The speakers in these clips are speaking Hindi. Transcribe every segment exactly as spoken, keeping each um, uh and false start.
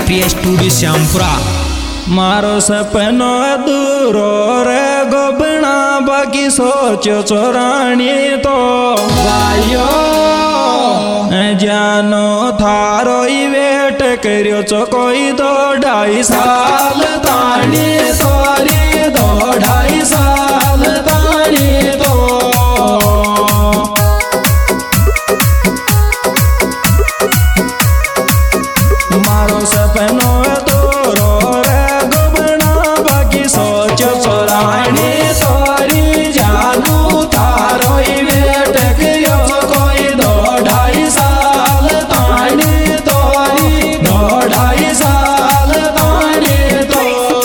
प्रिय स्टूडियो श्यामपुरा। मारो सपनो दूरो रे गोबना बाकी सोचो चोरानी तो भाइयो जानो थारो ही वेट करियो चो कोई दो ढाई साल तानी तोरी दो ढाई साल तानी तो मारो सपनो दूरो रे गोबना बाकी सोचो चोरानी तोरी जानू थारो ही वेट करियो चो कोई दो ढाई साल तानी तोरी दो ढाई साल तानी तो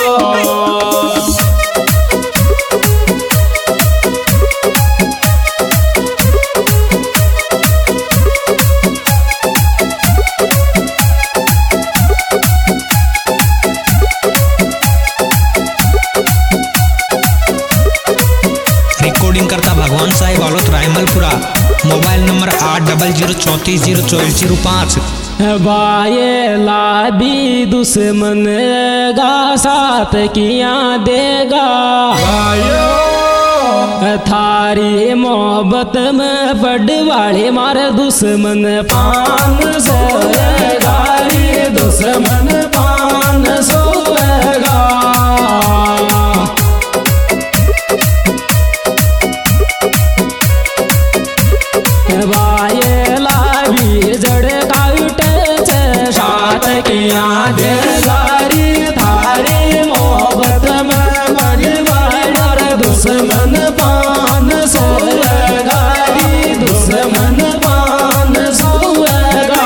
रिकॉर्डिंग करता भगवान साहिब आलोत रायमलपुरा। मोबाइल नंबर आठ डबल जीरो चौंतीस जीरो चौबीस जीरो पाँच। बाये लाबी दुश्मन गा साथ किया देगा थारी मोहब्बत में बड़वाड़े मारे दुश्मन पान सोएगा रे दुश्मन पान सोएगा बाये लाबी जड़ काटे छे साथ किया देगा रे थारी मोहब्बत में बड़वाड़े मारे दुश्मन पान सोएगा रे दुश्मन पान सोएगा।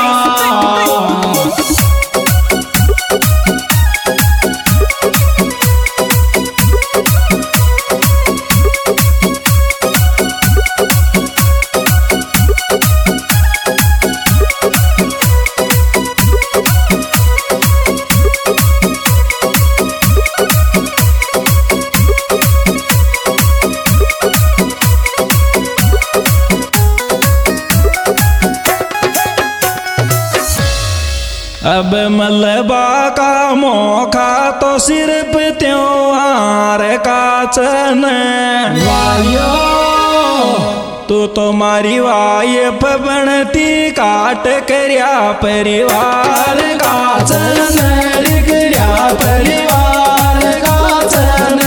अब मलबा का मौका तो सिर्फ त्योहार का चन वायो तू तो मारी वाइफ बनती काट करया परिवार का चन करया परिवार का चन।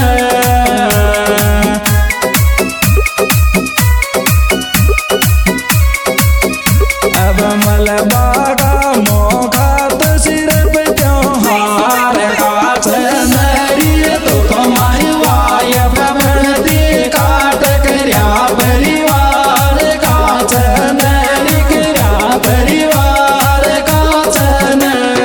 अब मलबा का मौका तो सिर्फ त्योहार का चन तो तुम्हारी वाइफ बनती काट करया परिवार का चन करया परिवार का चन।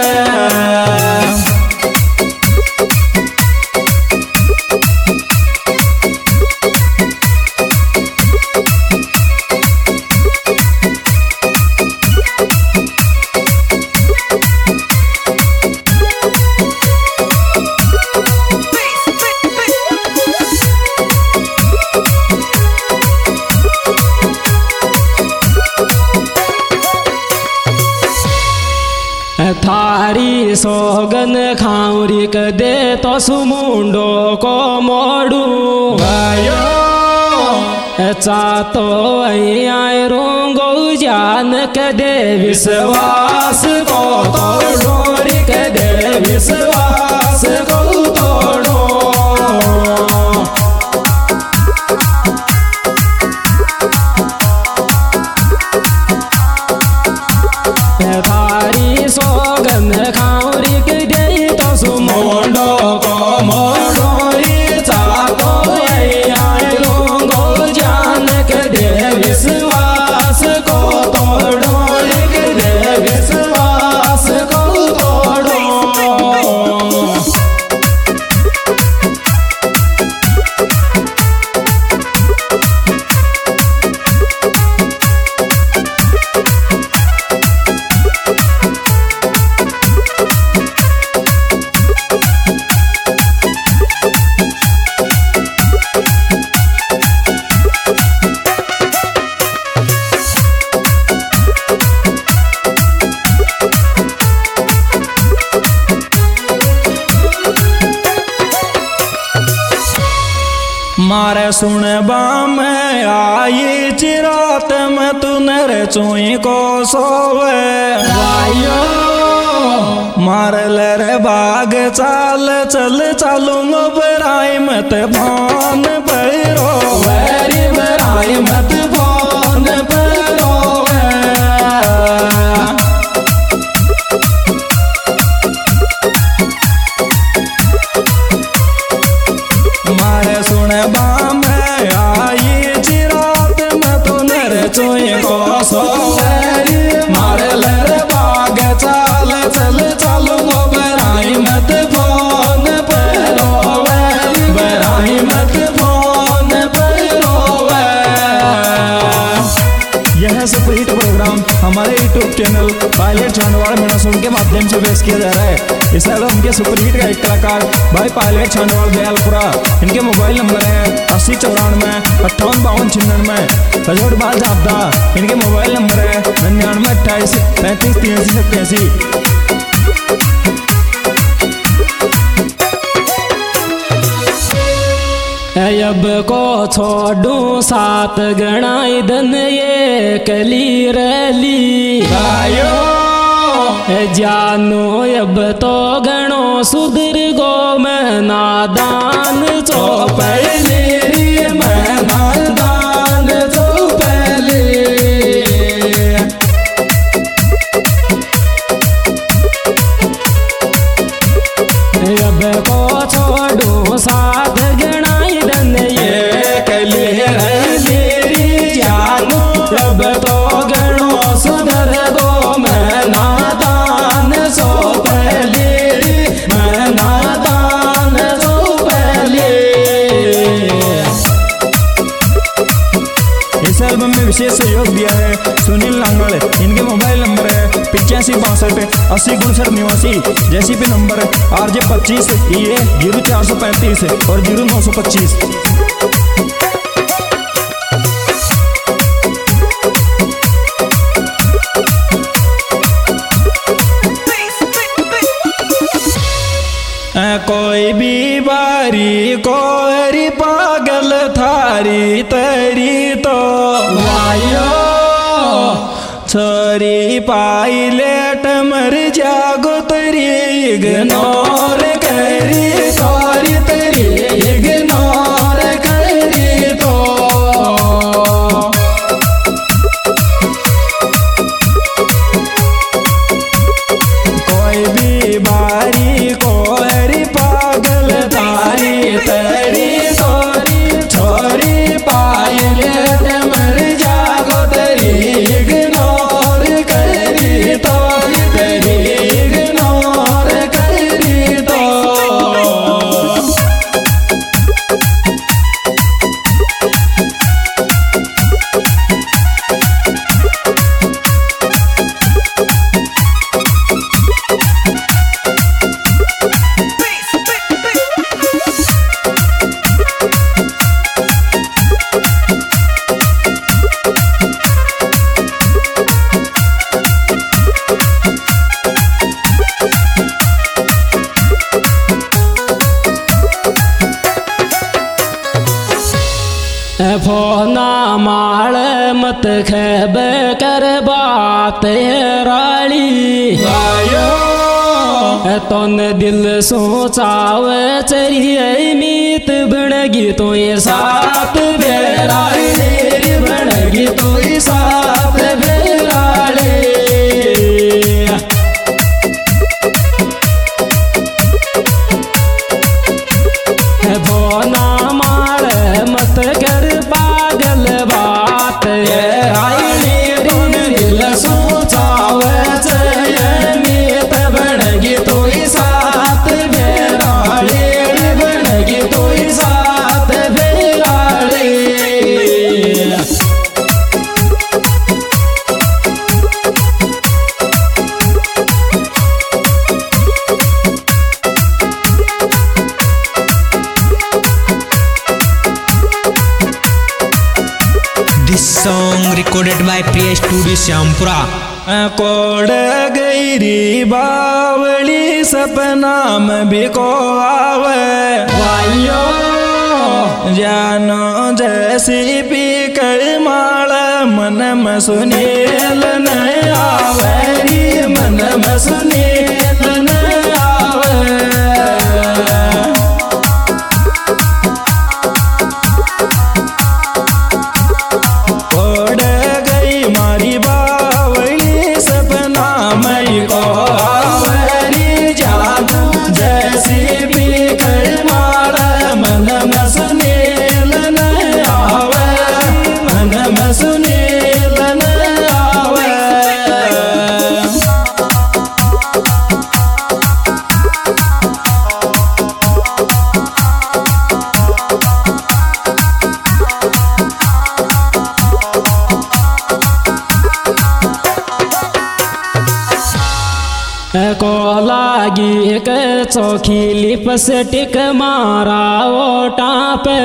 थारी सोगन खाऊरी क दे तो सुमुंडो को मोड़ू चा तो आए रोंगो जान क दे विश्वास को तोड़ो रे क दे विश्वास को तोड़ो। थारी सोगन खाऊरी क दे तो सुमुंडो को मोड़ो रे चा तो आए रोंगो जान क दे विश्वास को तोड़ो रे क दे विश्वास को तोड़ो। मारे सुनबा में आई चिरात में तू नर चुई को सोवे वायो मारे लरे बाग चाल चल चालूंग बराई मत भान पैरो वेरी बराई मत भान पैरो मारे सुनबा में आई चिरात में तू नर चुई को सोवे मारे लरे बाग चाल चल चालूंग बराई मत भान पैरो बराई मत भान पैरो। यह सुपरहिट प्रोग्राम हमारे यूट्यूब चैनल पायलट छांडवाल मेनासुम के माध्यम से पेश किया जा रहा है। इस एल्बम के सुपरहिट गायक कलाकार भाई पायलट छांडवाल दयालपुरा। इनके मोबाइल नंबर है अस्सी चौरानवे अट्ठावन बावन छिन्नवे कजोड़ बाल झापदा। इनके मोबाइल नंबर है निन्यानवे अट्ठाईस पैंतीस तिरासी सत्तासी। अब को छोड़ू सात गणाई धन ये कली रली भाइयो जानो अब तो गणो सुधर गो मैं नादान चो पहले मैं नादान चो पहले। अब को छोड़ू सात गणाई धन ये कली रली जानो अब तो गणो सुधर गो मैं नादान सो पहले मैं नादान सो पहले। इस एल्बम में विशेष सहयोग दिया है सुनील लांगड़। इनके मोबाइल नंबर है पिचासी बासठ अस्सी उनसठ निवासी। जैसी भी नंबर आर जे पच्चीस ई ए जीरो चार सौ पैंतीस और जीरो नौ सौ पच्चीस। कोई भी बारी कोरी पागल थारी तरी तो वायो छोरी पाई लेट मर जागो तरी इग्नोर करी सॉरी तेरी इग्नोर करी तो कोई भी बारी कोरी पागल थारी तरी सॉरी छोरी पायल मर जागो तेरी इग्नोर करी तो तेरी इग्नोर करी तो। फोना माल मत खेब कर बात राली तोन दिल सोचाव चरिए मीत बनगी तो ये साथ बेराली बनगी तो ये साथ बेराली। फोना माल मत कर पागल बात आईली दिल सोचाव मीत बनगी तो साथ बेराली बनगी तो साथ बेराली। This song recorded by Priya Studio Syampura. कोड गईरी बावली सपना में भी को आवे वायो जानो जैसी पी कर माल मन में सुनील न आवे मन में सुनील न आवे ओढ़ गई मारी बावली सपना मई को आवरी जादू जैसी पी कर माल मन में सुनील न आवे मन में सुनील न आवे को लागी के चौखी लिपस्टिक मारा ओटा पे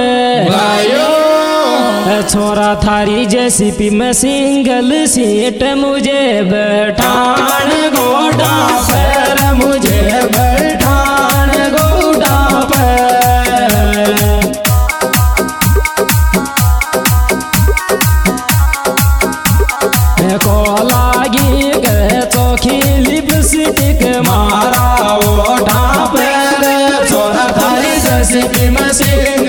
छोरा थारी जेसीपी में सिंगल सीट मुझे बैठान गोडा पर मुझे बैठान गोडा पर को लागी के चौखी लिपस्टिक मारा ओठा पर छोरा थारी जेसीपी में सिंगल